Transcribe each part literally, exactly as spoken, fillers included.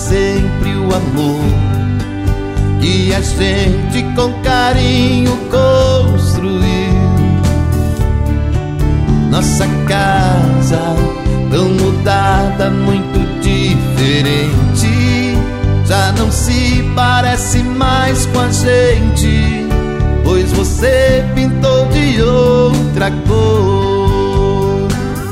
sempre o amor que a gente com carinho construiu. Nossa casa tão mudada, muito diferente, já não se parece mais com a gente, pois você pintou de outra cor.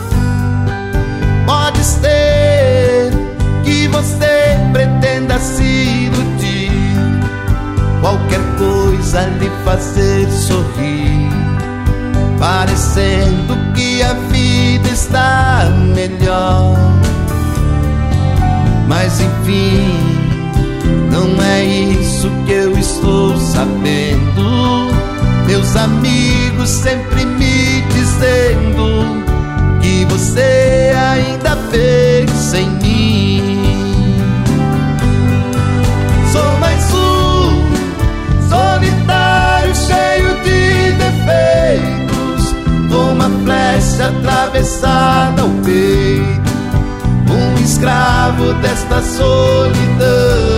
Pode ser que você pretenda se iludir, qualquer coisa lhe fazer sorrir, parecendo que a vida está melhor. Mas enfim, não é isso que eu estou sabendo. Meus amigos sempre me dizendo que você ainda pensa em mim. Sou mais um solitário cheio de defeitos, com uma flecha atravessada ao peito, um escravo desta solidão.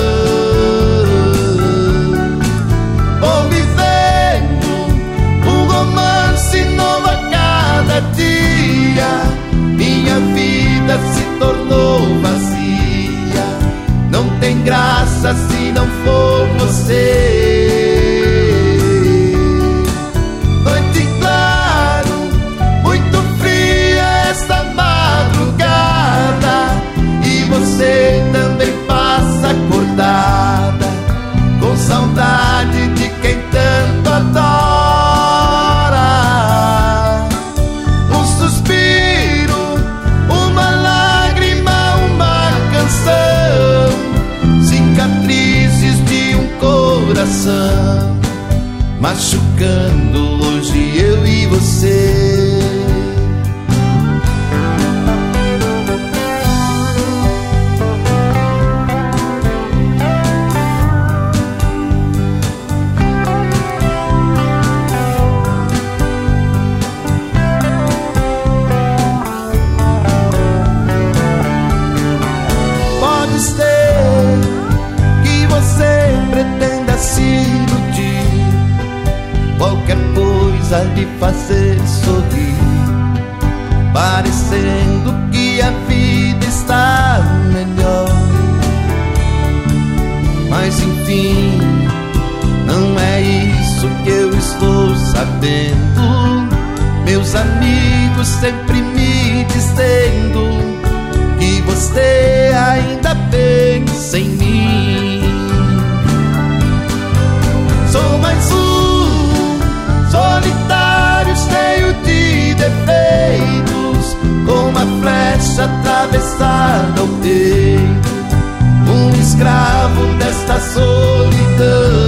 Vou vivendo um romance novo a cada dia, minha vida se tornou vazia, não tem graça se não for você. Noite claro, muito fria esta madrugada, e você também passa acordada, com saudade de quem tanto adora. Um suspiro, uma lágrima, uma canção, cicatrizes de um coração, machucando hoje eu e você. Pode ser que você pretenda se iludir, qualquer coisa lhe fazer sorrir, parecendo que a vida está melhor. Mas enfim, não é isso que eu estou sabendo. Meus amigos sempre me dizendo que você ainda pensa em mim. Sou mais um solitário cheio de defeitos, com uma flecha atravessada ao peito, um escravo desta solidão.